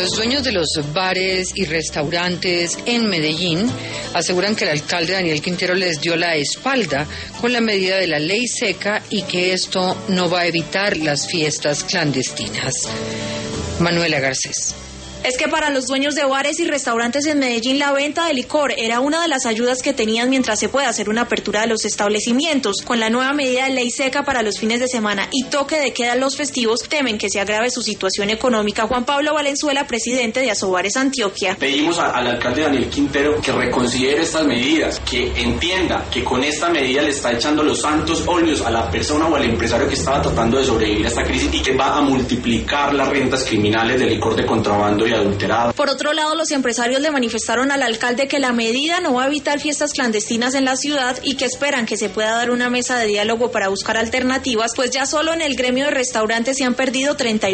Los dueños de los bares y restaurantes en Medellín aseguran que el alcalde Daniel Quintero les dio la espalda con la medida de la ley seca y que esto no va a evitar las fiestas clandestinas. Manuela Garcés. Es que para los dueños de bares y restaurantes en Medellín la venta de licor era una de las ayudas que tenían mientras se puede hacer una apertura de los establecimientos. Con la nueva medida de ley seca para los fines de semana y toque de queda en los festivos, temen que se agrave su situación económica. Juan Pablo Valenzuela, presidente de Asobares Antioquia. Pedimos al alcalde Daniel Quintero que reconsidere estas medidas, que entienda que con esta medida le está echando los santos óleos a la persona o al empresario que estaba tratando de sobrevivir a esta crisis y que va a multiplicar las rentas criminales de licor de contrabando y adulterado. Por otro lado, los empresarios le manifestaron al alcalde que la medida no va a evitar fiestas clandestinas en la ciudad y que esperan que se pueda dar una mesa de diálogo para buscar alternativas, pues ya solo en el gremio de restaurantes se han perdido 31